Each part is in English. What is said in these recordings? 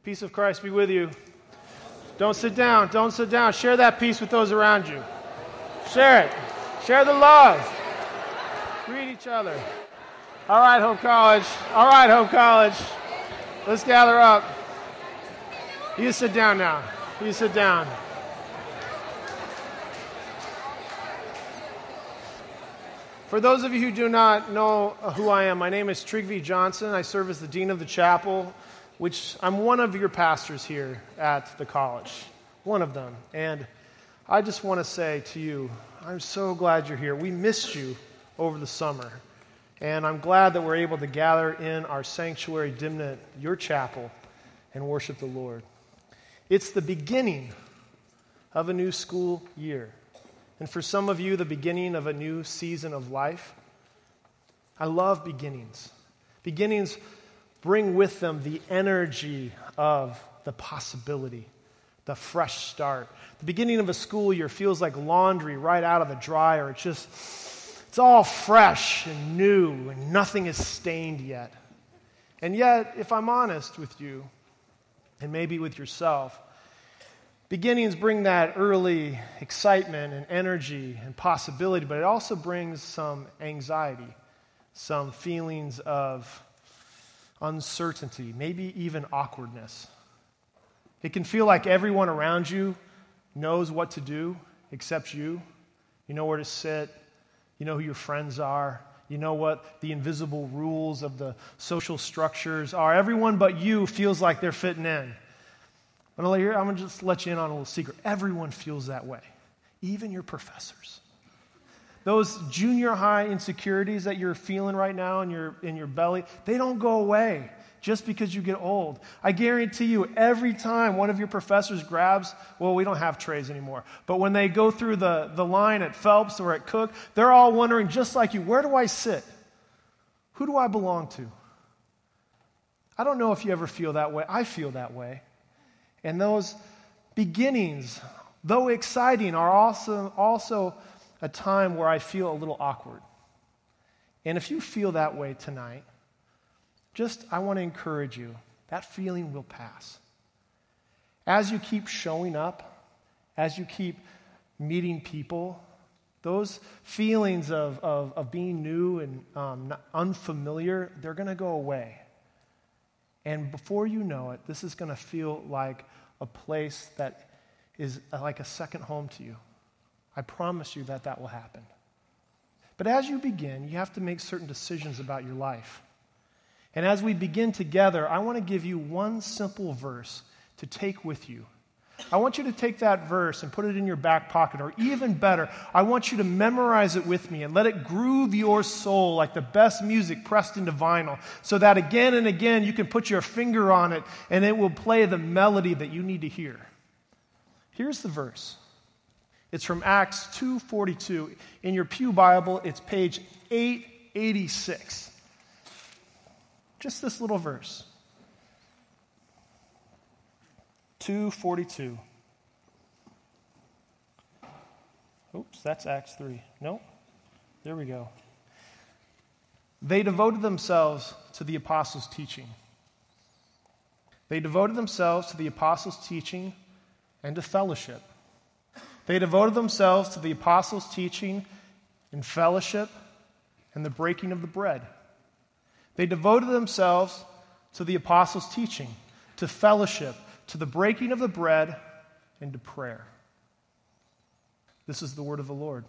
Peace of Christ be with you. Don't sit down. Don't sit down. Share that peace with those around you. Share it. Share the love. Greet each other. All right, Hope College. All right, Hope College. Let's gather up. You sit down now. You sit down. For those of you who do not know who I am, my name is Trygve Johnson. I serve as the Dean of the Chapel, which I'm one of your pastors here at the college. One of them. And I just want to say to you, I'm so glad you're here. We missed you over the summer. And I'm glad that we're able to gather in our sanctuary Dimnat, your chapel, and worship the Lord. It's the beginning of a new school year. And for some of you, the beginning of a new season of life. I love beginnings. Beginnings bring with them the energy of the possibility, the fresh start. The beginning of a school year feels like laundry right out of the dryer. It's all fresh and new, and nothing is stained yet. And yet, if I'm honest with you, and maybe with yourself, beginnings bring that early excitement and energy and possibility, but it also brings some anxiety, some feelings of uncertainty, maybe even awkwardness. It can feel like everyone around you knows what to do except you. You know where to sit. You know who your friends are. You know what the invisible rules of the social structures are. Everyone but you feels like they're fitting in. I'm going to just let you in on a little secret. Everyone feels that way, even your professors. Those junior high insecurities that you're feeling right now in your belly, they don't go away just because you get old. I guarantee you, every time one of your professors grabs, well, we don't have trays anymore, but when they go through the line at Phelps or at Cook, they're all wondering, just like you, where do I sit? Who do I belong to? I don't know if you ever feel that way. I feel that way. And those beginnings, though exciting, are also a time where I feel a little awkward. And if you feel that way tonight, I want to encourage you, that feeling will pass. As you keep showing up, as you keep meeting people, those feelings of being new and unfamiliar, they're going to go away. And before you know it, this is going to feel like a place that is like a second home to you. I promise you that will happen. But as you begin, you have to make certain decisions about your life. And as we begin together, I want to give you one simple verse to take with you. I want you to take that verse and put it in your back pocket, or even better, I want you to memorize it with me and let it groove your soul like the best music pressed into vinyl, so that again and again you can put your finger on it and it will play the melody that you need to hear. Here's the verse. It's from Acts 2:42. In your Pew Bible, it's page 886. Just this little verse. 2:42. Oops, that's Acts 3. Nope. There we go. They devoted themselves to the apostles' teaching. They devoted themselves to the apostles' teaching and to fellowship. They devoted themselves to the apostles' teaching and fellowship and the breaking of the bread. They devoted themselves to the apostles' teaching, to fellowship, to the breaking of the bread, and to prayer. This is the word of the Lord.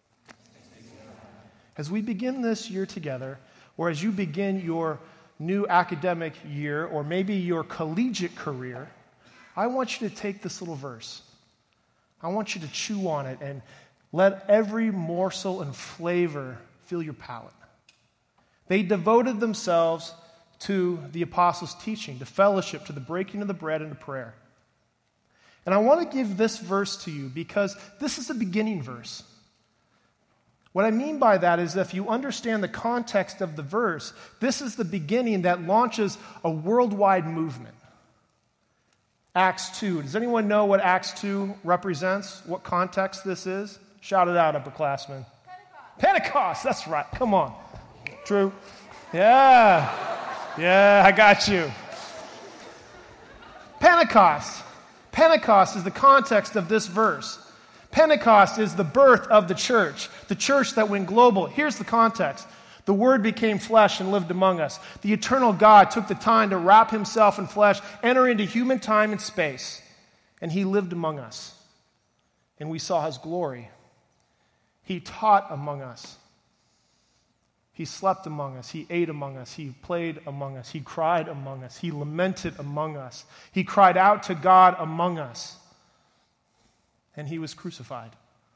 As we begin this year together, or as you begin your new academic year, or maybe your collegiate career, I want you to take this little verse. I want you to chew on it and let every morsel and flavor fill your palate. They devoted themselves to the apostles' teaching, to fellowship, to the breaking of the bread, and to prayer. And I want to give this verse to you because this is a beginning verse. What I mean by that is if you understand the context of the verse, this is the beginning that launches a worldwide movement. Acts 2. Does anyone know what Acts 2 represents? What context this is? Shout it out, upperclassmen. Pentecost, that's right. Come on. True. Yeah, I got you. Pentecost. Pentecost is the context of this verse. Pentecost is the birth of the church that went global. Here's the context. The Word became flesh and lived among us. The eternal God took the time to wrap himself in flesh, enter into human time and space, and he lived among us. And we saw his glory. He taught among us. He slept among us. He ate among us. He played among us. He cried among us. He lamented among us. He cried out to God among us. And he was crucified.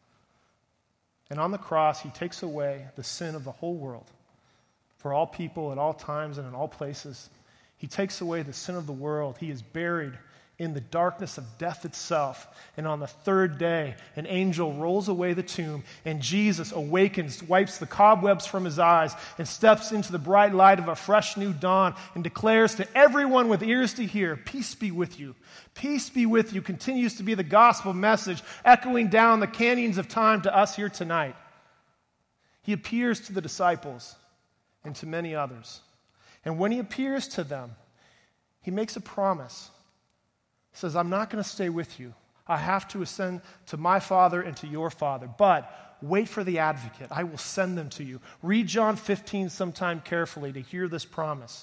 And on the cross, he takes away the sin of the whole world for all people at all times and in all places. He takes away the sin of the world. He is buried in the darkness of death itself. And on the third day, an angel rolls away the tomb, and Jesus awakens, wipes the cobwebs from his eyes, and steps into the bright light of a fresh new dawn and declares to everyone with ears to hear, "Peace be with you." Peace be with you continues to be the gospel message echoing down the canyons of time to us here tonight. He appears to the disciples and to many others. And when he appears to them, he makes a promise. He says, "I'm not going to stay with you. I have to ascend to my Father and to your Father. But wait for the advocate. I will send them to you." Read John 15 sometime carefully to hear this promise.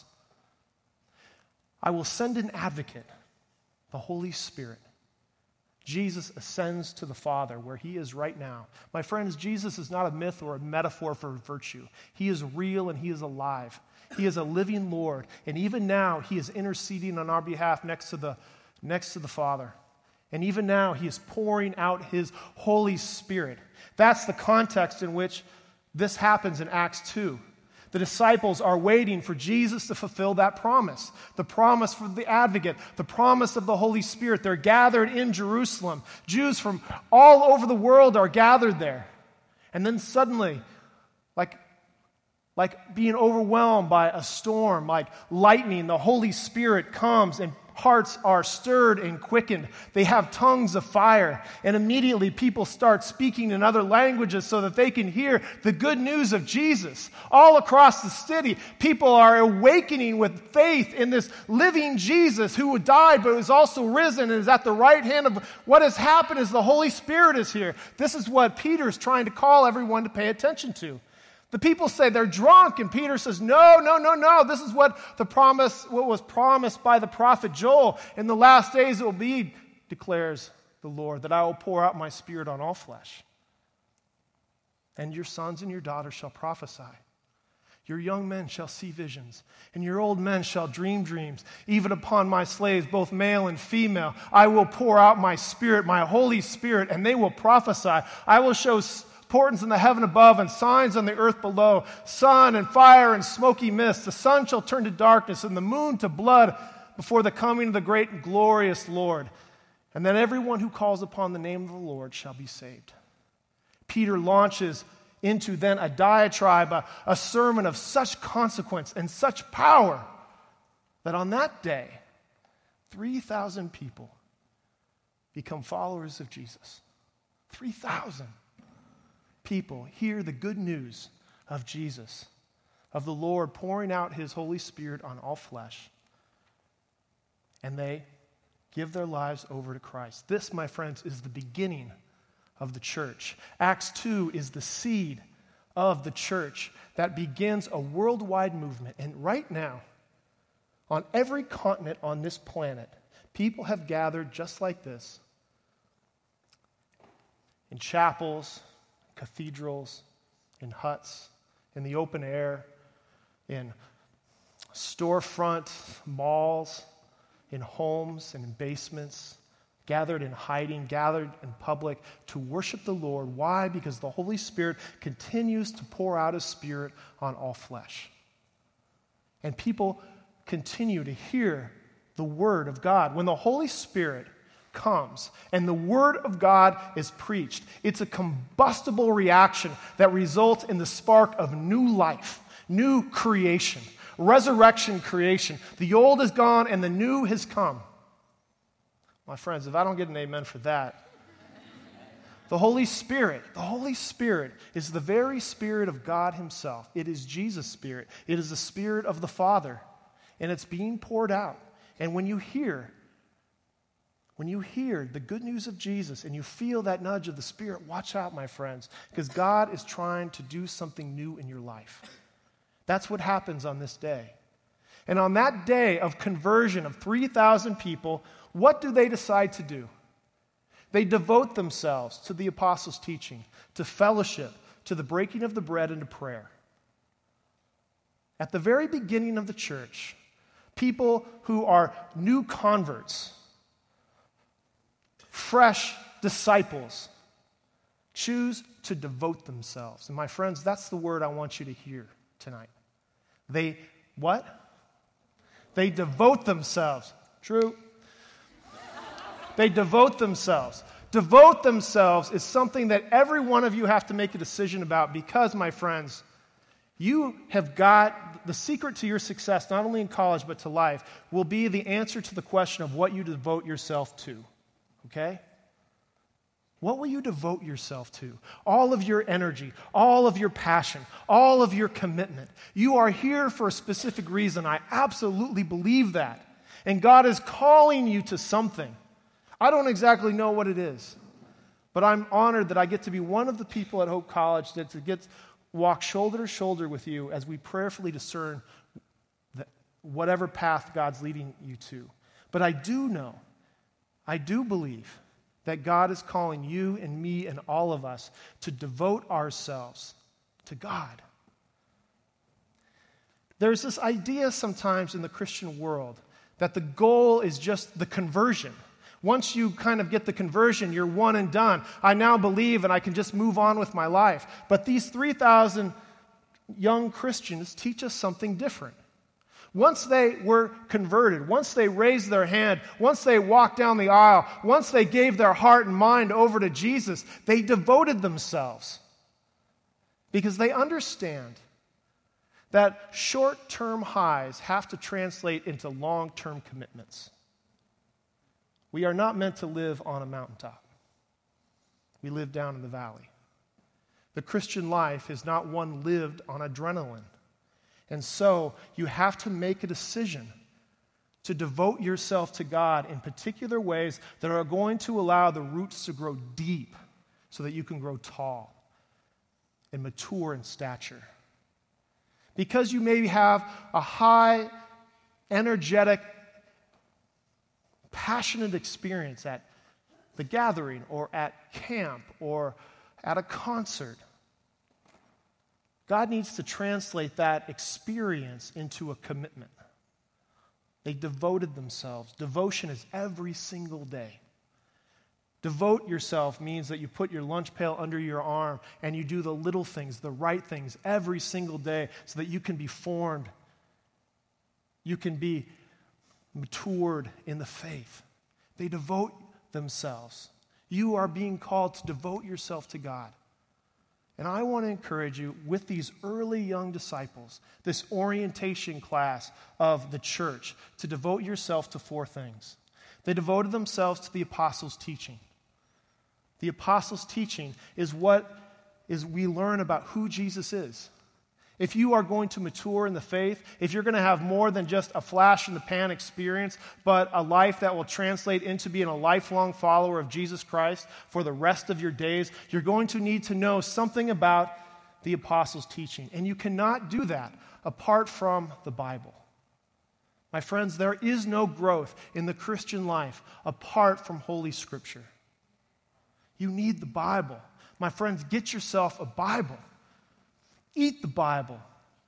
"I will send an advocate, the Holy Spirit." Jesus ascends to the Father where he is right now. My friends, Jesus is not a myth or a metaphor for virtue. He is real and he is alive. He is a living Lord. And even now, he is interceding on our behalf next to the Father. And even now, he is pouring out his Holy Spirit. That's the context in which this happens in Acts 2. The disciples are waiting for Jesus to fulfill that promise. The promise for the advocate, the promise of the Holy Spirit. They're gathered in Jerusalem. Jews from all over the world are gathered there. And then suddenly, like being overwhelmed by a storm, like lightning, the Holy Spirit comes and hearts are stirred and quickened. They have tongues of fire. And immediately people start speaking in other languages so that they can hear the good news of Jesus. All across the city, people are awakening with faith in this living Jesus who died but was also risen and is at the right hand of what has happened is the Holy Spirit is here. This is what Peter is trying to call everyone to pay attention to. The people say they're drunk, and Peter says, no. This is what was promised by the prophet Joel. In the last days it will be, declares the Lord, that I will pour out my Spirit on all flesh. And your sons and your daughters shall prophesy. Your young men shall see visions, and your old men shall dream dreams. Even upon my slaves, both male and female, I will pour out my Spirit, my Holy Spirit, and they will prophesy. I will show portents in the heaven above and signs on the earth below, sun and fire and smoky mist. The sun shall turn to darkness and the moon to blood before the coming of the great and glorious Lord. And then everyone who calls upon the name of the Lord shall be saved. Peter launches into then a diatribe, a sermon of such consequence and such power that on that day, 3,000 people become followers of Jesus. 3,000 people hear the good news of Jesus, of the Lord pouring out his Holy Spirit on all flesh, and they give their lives over to Christ. This, my friends, is the beginning of the church. Acts 2 is the seed of the church that begins a worldwide movement. And right now, on every continent on this planet, people have gathered just like this in chapels, cathedrals, in huts, in the open air, in storefront malls, in homes and in basements, gathered in hiding, gathered in public to worship the Lord. Why? Because the Holy Spirit continues to pour out his Spirit on all flesh. And people continue to hear the Word of God. When the Holy Spirit comes and the Word of God is preached, it's a combustible reaction that results in the spark of new life, new creation, resurrection creation. The old is gone and the new has come. My friends, if I don't get an amen for that, the Holy Spirit is the very Spirit of God himself. It is Jesus' Spirit. It is the Spirit of the Father, and it's being poured out. And when you hear When you hear the good news of Jesus and you feel that nudge of the Spirit, watch out, my friends, because God is trying to do something new in your life. That's what happens on this day. And on that day of conversion of 3,000 people, what do they decide to do? They devote themselves to the apostles' teaching, to fellowship, to the breaking of the bread, and to prayer. At the very beginning of the church, people who are new converts, fresh disciples, choose to devote themselves. And my friends, that's the word I want you to hear tonight. They what? They devote themselves. True. They devote themselves. Devote themselves is something that every one of you have to make a decision about because, my friends, you have got the secret to your success, not only in college but to life, will be the answer to the question of what you devote yourself to. Okay? What will you devote yourself to? All of your energy, all of your passion, all of your commitment. You are here for a specific reason. I absolutely believe that. And God is calling you to something. I don't exactly know what it is, but I'm honored that I get to be one of the people at Hope College that get to walk shoulder to shoulder with you as we prayerfully discern whatever path God's leading you to. But I do believe that God is calling you and me and all of us to devote ourselves to God. There's this idea sometimes in the Christian world that the goal is just the conversion. Once you kind of get the conversion, you're one and done. I now believe and I can just move on with my life. But these 3,000 young Christians teach us something different. Once they were converted, once they raised their hand, once they walked down the aisle, once they gave their heart and mind over to Jesus, they devoted themselves. Because they understand that short-term highs have to translate into long-term commitments. We are not meant to live on a mountaintop. We live down in the valley. The Christian life is not one lived on adrenaline. And so you have to make a decision to devote yourself to God in particular ways that are going to allow the roots to grow deep so that you can grow tall and mature in stature. Because you maybe have a high, energetic, passionate experience at the gathering or at camp or at a concert, God needs to translate that experience into a commitment. They devoted themselves. Devotion is every single day. Devote yourself means that you put your lunch pail under your arm and you do the little things, the right things every single day so that you can be formed. You can be matured in the faith. They devote themselves. You are being called to devote yourself to God. And I want to encourage you with these early young disciples, this orientation class of the church, to devote yourself to 4 things. They devoted themselves to the apostles' teaching. The apostles' teaching is what we learn about who Jesus is. If you are going to mature in the faith, if you're going to have more than just a flash-in-the-pan experience, but a life that will translate into being a lifelong follower of Jesus Christ for the rest of your days, you're going to need to know something about the apostles' teaching. And you cannot do that apart from the Bible. My friends, there is no growth in the Christian life apart from Holy Scripture. You need the Bible. My friends, get yourself a Bible. Eat the Bible.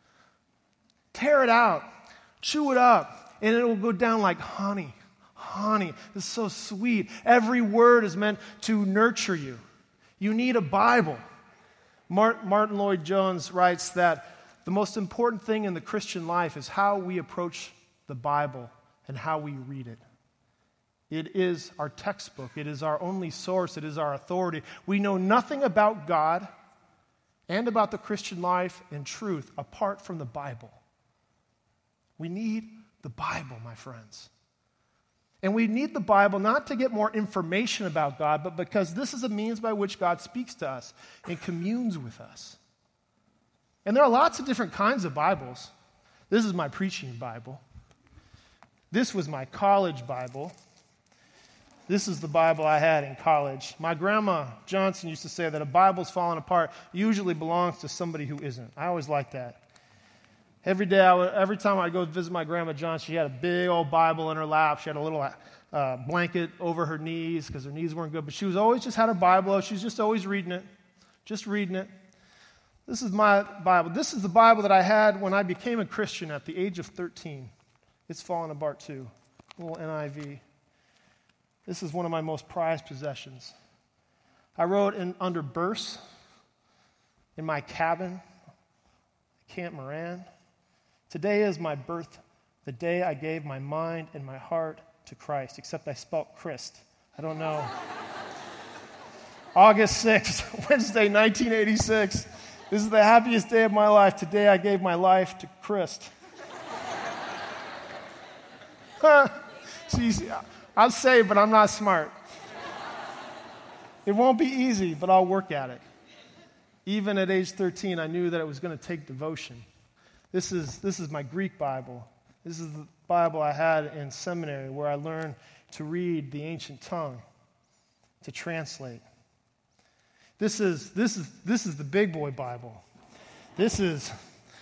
Tear it out. Chew it up. And it will go down like honey. Honey. It's so sweet. Every word is meant to nurture you. You need a Bible. Martin Lloyd-Jones writes that the most important thing in the Christian life is how we approach the Bible and how we read it. It is our textbook. It is our only source. It is our authority. We know nothing about God and about the Christian life and truth apart from the Bible. We need the Bible, my friends. And we need the Bible not to get more information about God, but because this is a means by which God speaks to us and communes with us. And there are lots of different kinds of Bibles. This is my preaching Bible. This was my college Bible. This is the Bible I had in college. My grandma Johnson used to say that a Bible's falling apart usually belongs to somebody who isn't. I always liked that. Every time I'd go visit my grandma Johnson, she had a big old Bible in her lap. She had a little blanket over her knees because her knees weren't good. But she was always just had her Bible out. She was just always reading it. Just reading it. This is my Bible. This is the Bible that I had when I became a Christian at the age of 13. It's fallen apart too. A little NIV. This is one of my most prized possessions. I wrote under Burse in my cabin, Camp Moran. Today is my birth, the day I gave my mind and my heart to Christ, except I spelt Christ. I don't know. August 6th, Wednesday, 1986. This is the happiest day of my life. Today I gave my life to Christ. See, I'm saved, but I'm not smart. It won't be easy, but I'll work at it. Even at age 13, I knew that it was going to take devotion. This is my Greek Bible. This is the Bible I had in seminary where I learned to read the ancient tongue, to translate. This is the big boy Bible. This is.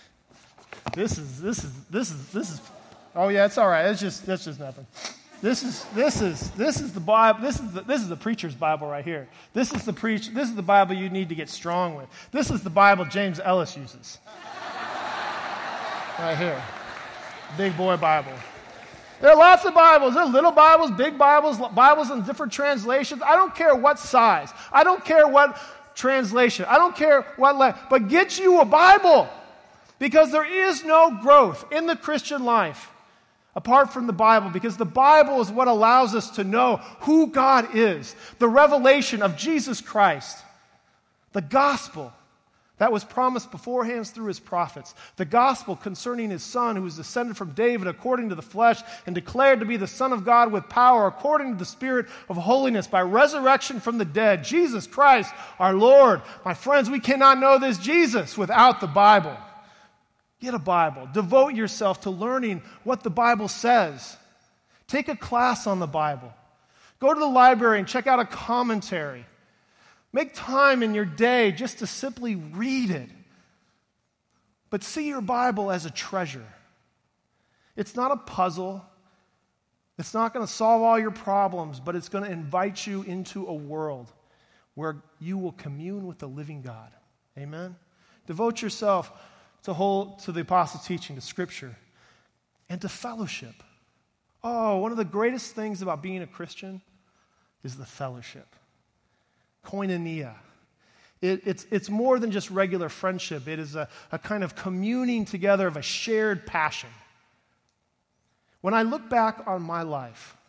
Oh yeah, it's all right. That's just nothing. This is the Bible. This is the preacher's Bible right here. This is the Bible you need to get strong with. This is the Bible James Ellis uses. Right here. Big boy Bible. There are lots of Bibles. There are little Bibles, big Bibles, Bibles in different translations. I don't care what size. I don't care what translation. I don't care what but get you a Bible. Because there is no growth in the Christian life apart from the Bible, because the Bible is what allows us to know who God is, the revelation of Jesus Christ, the gospel that was promised beforehand through his prophets, the gospel concerning his Son who was descended from David according to the flesh and declared to be the Son of God with power according to the Spirit of holiness by resurrection from the dead, Jesus Christ our Lord. My friends, we cannot know this Jesus without the Bible. Get a Bible. Devote yourself to learning what the Bible says. Take a class on the Bible. Go to the library and check out a commentary. Make time in your day just to simply read it. But see your Bible as a treasure. It's not a puzzle. It's not going to solve all your problems, but it's going to invite you into a world where you will commune with the living God. Amen? Devote yourself to the apostles' teaching, to Scripture, and to fellowship. Oh, one of the greatest things about being a Christian is the fellowship. Koinonia. It's more than just regular friendship. It is a kind of communing together of a shared passion. When I look back on my life,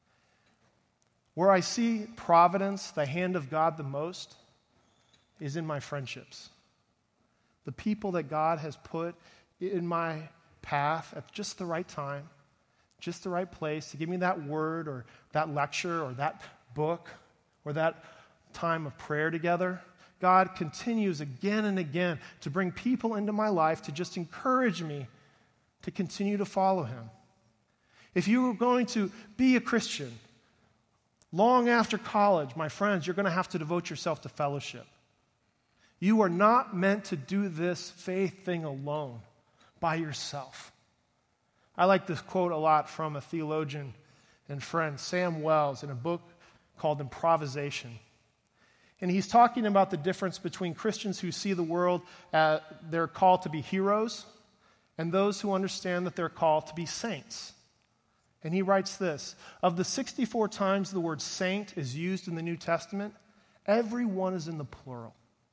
where I see providence, the hand of God the most, is in my friendships. The people that God has put in my path at just the right time, just the right place to give me that word or that lecture or that book or that time of prayer together. God continues again and again to bring people into my life to just encourage me to continue to follow him. If you are going to be a Christian long after college, my friends, you're going to have to devote yourself to fellowship. You are not meant to do this faith thing alone, by yourself. I like this quote a lot from a theologian and friend, Sam Wells, in a book called Improvisation. And he's talking about the difference between Christians who see the world, they're called to be heroes, and those who understand that they're called to be saints. And he writes this: of the 64 times the word saint is used in the New Testament, every one is in the plural.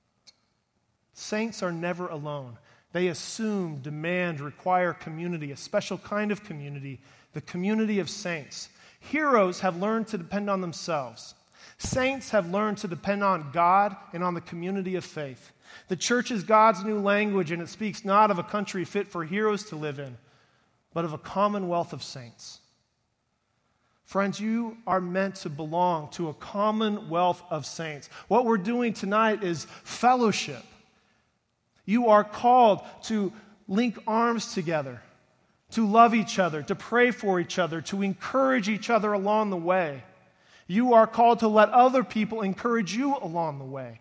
Saints are never alone. They assume, demand, require community, a special kind of community, the community of saints. Heroes have learned to depend on themselves. Saints have learned to depend on God and on the community of faith. The church is God's new language, and it speaks not of a country fit for heroes to live in, but of a commonwealth of saints. Friends, you are meant to belong to a commonwealth of saints. What we're doing tonight is fellowship. You are called to link arms together, to love each other, to pray for each other, to encourage each other along the way. You are called to let other people encourage you along the way.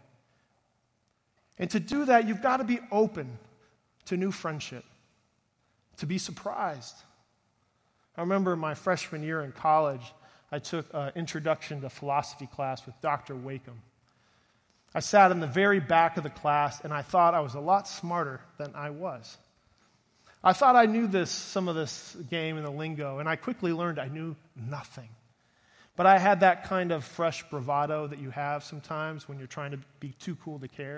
And to do that, you've got to be open to new friendship, to be surprised. I remember my freshman year in college, I took an introduction to philosophy class with Dr. Wakeham. I sat in the very back of the class, and I thought I was a lot smarter than I was. I thought I knew some of this game and the lingo, and I quickly learned I knew nothing. But I had that kind of fresh bravado that you have sometimes when you're trying to be too cool to care.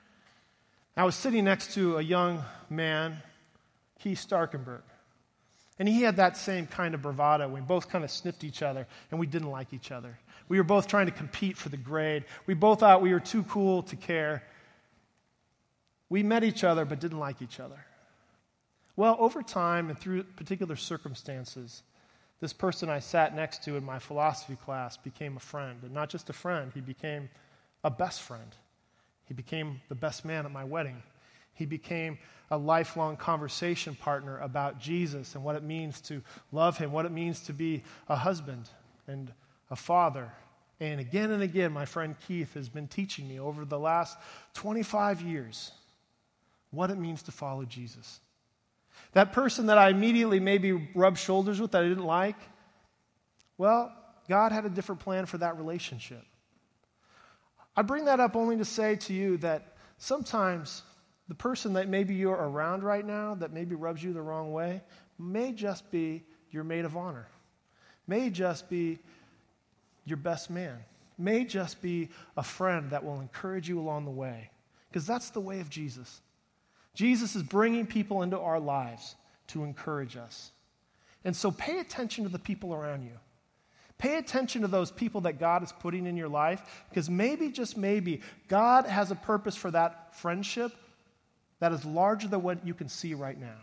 I was sitting next to a young man, Keith Starkenberg, and he had that same kind of bravado. We both kind of sniffed each other, and we didn't like each other. We were both trying to compete for the grade. We both thought we were too cool to care. We met each other but didn't like each other. Well, over time and through particular circumstances, this person I sat next to in my philosophy class became a friend. And not just a friend, he became a best friend. He became the best man at my wedding. He became a lifelong conversation partner about Jesus and what it means to love him, what it means to be a husband and a father. And again, my friend Keith has been teaching me over the last 25 years what it means to follow Jesus. That person that I immediately maybe rubbed shoulders with that I didn't like, well, God had a different plan for that relationship. I bring that up only to say to you that sometimes the person that maybe you're around right now that maybe rubs you the wrong way may just be your maid of honor, may just be your best man, may just be a friend that will encourage you along the way, because that's the way of Jesus. Jesus is bringing people into our lives to encourage us. And so pay attention to the people around you. Pay attention to those people that God is putting in your life, because maybe, just maybe, God has a purpose for that friendship that is larger than what you can see right now.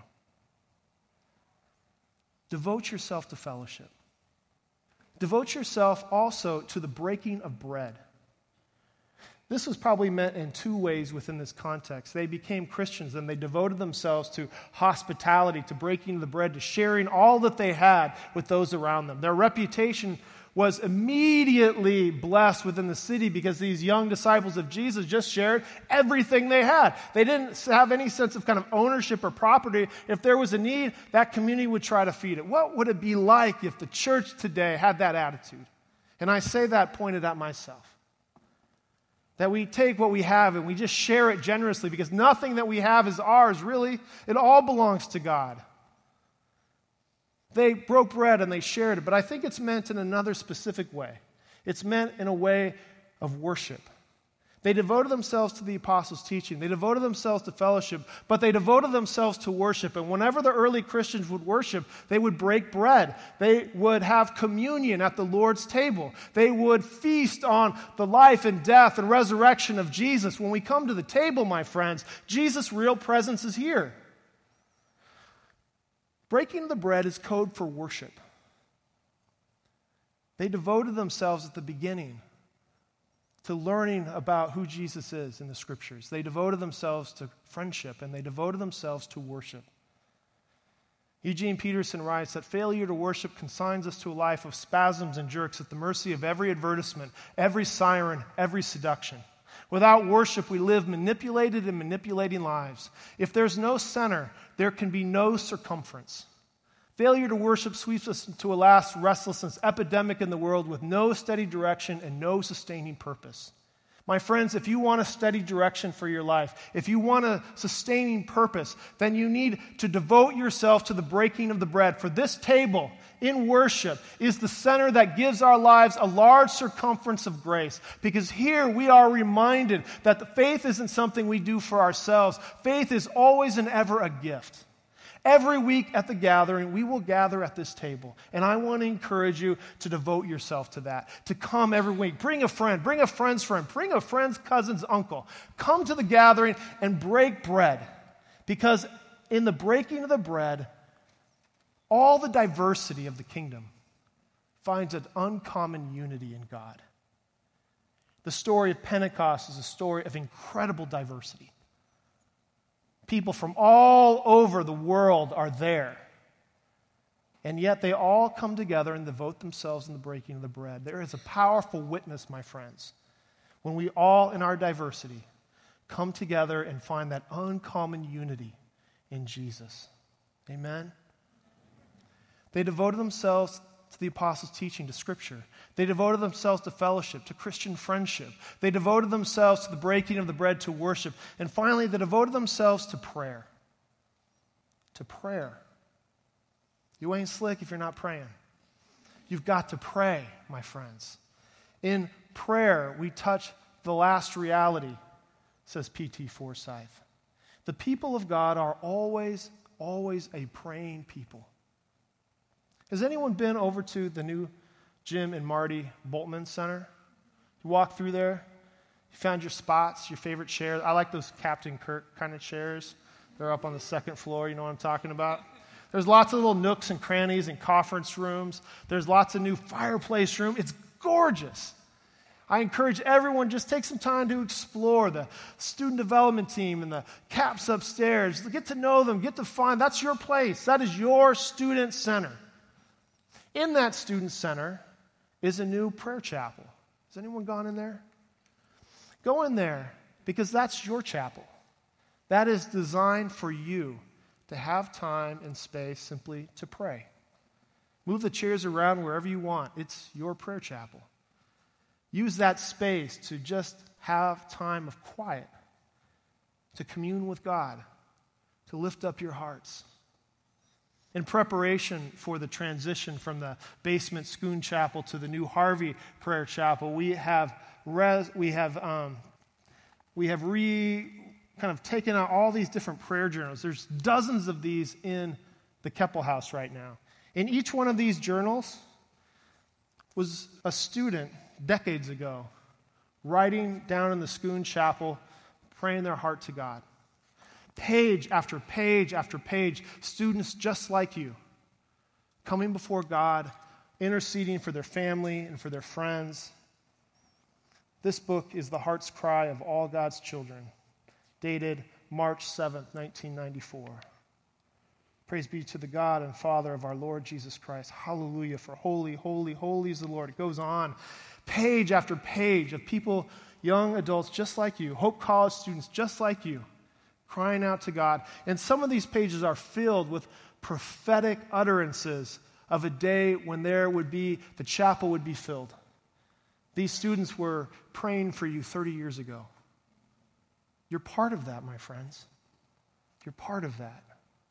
Devote yourself to fellowship. Devote yourself also to the breaking of bread. This was probably meant in two ways within this context. They became Christians and they devoted themselves to hospitality, to breaking the bread, to sharing all that they had with those around them. Their reputation was immediately blessed within the city because these young disciples of Jesus just shared everything they had. They didn't have any sense of kind of ownership or property. If there was a need, that community would try to feed it. What would it be like if the church today had that attitude? And I say that pointed at myself. That we take what we have and we just share it generously, because nothing that we have is ours, really. It all belongs to God. They broke bread and they shared it, but I think it's meant in another specific way. It's meant in a way of worship. They devoted themselves to the apostles' teaching. They devoted themselves to fellowship, but they devoted themselves to worship. And whenever the early Christians would worship, they would break bread. They would have communion at the Lord's table. They would feast on the life and death and resurrection of Jesus. When we come to the table, my friends, Jesus' real presence is here. Breaking the bread is code for worship. They devoted themselves at the beginning to learning about who Jesus is in the Scriptures. They devoted themselves to friendship, and they devoted themselves to worship. Eugene Peterson writes that failure to worship consigns us to a life of spasms and jerks at the mercy of every advertisement, every siren, every seduction. Without worship, we live manipulated and manipulating lives. If there's no center, there can be no circumference. Failure to worship sweeps us into a last restlessness epidemic in the world with no steady direction and no sustaining purpose. My friends, if you want a steady direction for your life, if you want a sustaining purpose, then you need to devote yourself to the breaking of the bread. For this table in worship is the center that gives our lives a large circumference of grace. Because here we are reminded that the faith isn't something we do for ourselves. Faith is always and ever a gift. Every week at the gathering, we will gather at this table. And I want to encourage you to devote yourself to that, to come every week. Bring a friend, bring a friend's friend, bring a friend's cousin's uncle. Come to the gathering and break bread. Because in the breaking of the bread, all the diversity of the kingdom finds an uncommon unity in God. The story of Pentecost is a story of incredible diversity. People from all over the world are there. And yet they all come together and devote themselves in the breaking of the bread. There is a powerful witness, my friends, when we all, in our diversity, come together and find that uncommon unity in Jesus. Amen? They devoted themselves to the apostles' teaching, to Scripture. They devoted themselves to fellowship, to Christian friendship. They devoted themselves to the breaking of the bread, to worship. And finally, they devoted themselves to prayer. To prayer. You ain't slick if you're not praying. You've got to pray, my friends. In prayer, we touch the last reality, says P.T. Forsyth. The people of God are always a praying people. Has anyone been over to the new Jim and Marty Boltman Center? You walk through there, you found your spots, your favorite chairs. I like those Captain Kirk kind of chairs. They're up on the second floor, you know what I'm talking about? There's lots of little nooks and crannies and conference rooms. There's lots of new fireplace room. It's gorgeous. I encourage everyone, just take some time to explore the student development team and the CAPS upstairs. Get to know them, get to find, that's your place. That is your student center. In that student center is a new prayer chapel. Has anyone gone in there? Go in there, because that's your chapel. That is designed for you to have time and space simply to pray. Move the chairs around wherever you want. It's your prayer chapel. Use that space to just have time of quiet, to commune with God, to lift up your hearts. In preparation for the transition from the basement Schoon Chapel to the new Harvey Prayer Chapel, we have kind of taken out all these different prayer journals. There's dozens of these in the Keppel House right now. In each one of these journals was a student decades ago writing down in the Schoon Chapel, praying their heart to God. Page after page after page, students just like you, coming before God, interceding for their family and for their friends. This book is the heart's cry of all God's children, dated March 7th, 1994. Praise be to the God and Father of our Lord Jesus Christ. Hallelujah, for holy, holy, holy is the Lord. It goes on, page after page of people, young adults just like you, Hope College students just like you, crying out to God. And some of these pages are filled with prophetic utterances of a day when the chapel would be filled. These students were praying for you 30 years ago. You're part of that, my friends. You're part of that.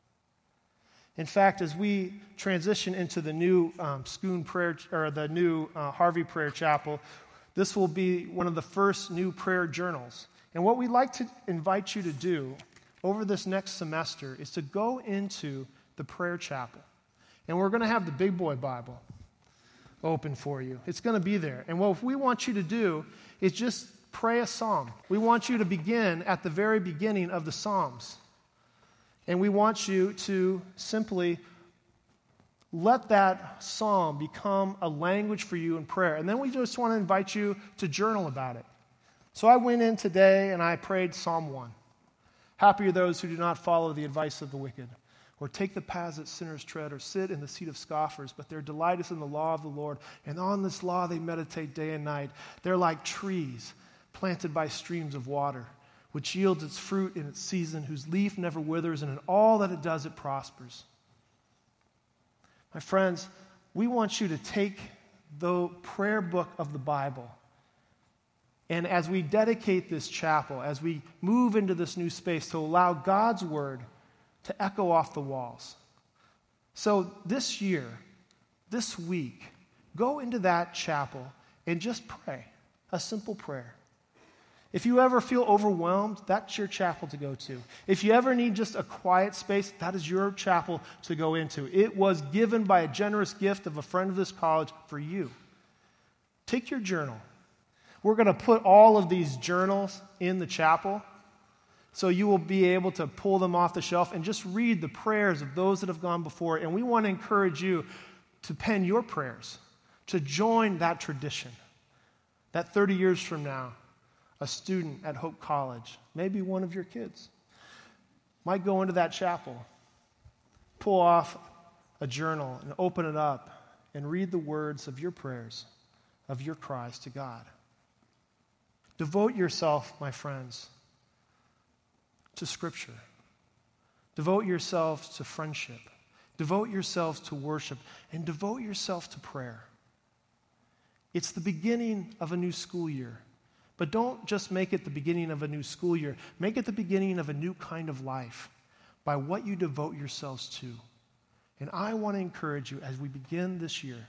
In fact, as we transition into the new Schoon prayer, or the new Harvey Prayer Chapel, this will be one of the first new prayer journals. And what we'd like to invite you to do over this next semester is to go into the prayer chapel. And we're going to have the Big Boy Bible open for you. It's going to be there. And what we want you to do is just pray a psalm. We want you to begin at the very beginning of the Psalms. And we want you to simply let that psalm become a language for you in prayer. And then we just want to invite you to journal about it. So I went in today and I prayed Psalm 1. Happy are those who do not follow the advice of the wicked, or take the paths that sinners tread, or sit in the seat of scoffers, but their delight is in the law of the Lord, and on this law they meditate day and night. They're like trees planted by streams of water, which yields its fruit in its season, whose leaf never withers, and in all that it does it prospers. My friends, we want you to take the prayer book of the Bible, and as we dedicate this chapel, as we move into this new space, to allow God's word to echo off the walls. So this year, this week, go into that chapel and just pray a simple prayer. If you ever feel overwhelmed, that's your chapel to go to. If you ever need just a quiet space, that is your chapel to go into. It was given by a generous gift of a friend of this college for you. Take your journal. We're going to put all of these journals in the chapel, so you will be able to pull them off the shelf and just read the prayers of those that have gone before. And we want to encourage you to pen your prayers, to join that tradition, that 30 years from now, a student at Hope College, maybe one of your kids, might go into that chapel, pull off a journal and open it up and read the words of your prayers, of your cries to God. Devote yourself, my friends, to Scripture. Devote yourselves to friendship. Devote yourselves to worship. And devote yourself to prayer. It's the beginning of a new school year. But don't just make it the beginning of a new school year. Make it the beginning of a new kind of life by what you devote yourselves to. And I want to encourage you as we begin this year,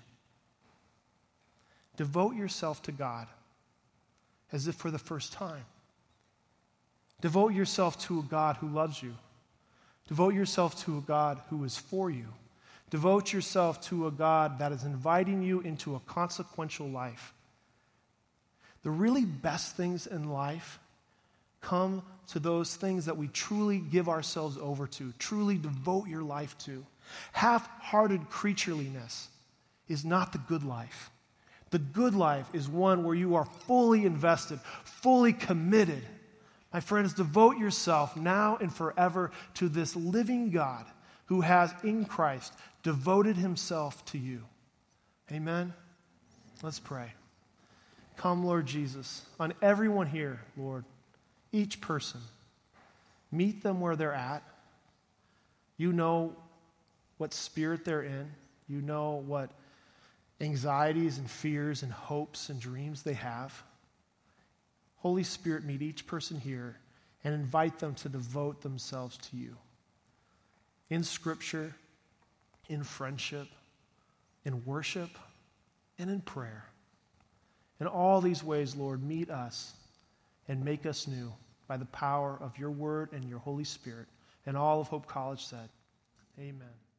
devote yourself to God as if for the first time. Devote yourself to a God who loves you. Devote yourself to a God who is for you. Devote yourself to a God that is inviting you into a consequential life. The really best things in life come to those things that we truly give ourselves over to, truly devote your life to. Half-hearted creatureliness is not the good life. The good life is one where you are fully invested, fully committed. My friends, devote yourself now and forever to this living God who has in Christ devoted himself to you. Amen? Let's pray. Come, Lord Jesus, on everyone here, Lord, each person, meet them where they're at. You know what spirit they're in. You know what anxieties and fears and hopes and dreams they have. Holy Spirit, meet each person here and invite them to devote themselves to you. In Scripture, in friendship, in worship, and in prayer. In all these ways, Lord, meet us and make us new by the power of your word and your Holy Spirit. And all of Hope College said, amen.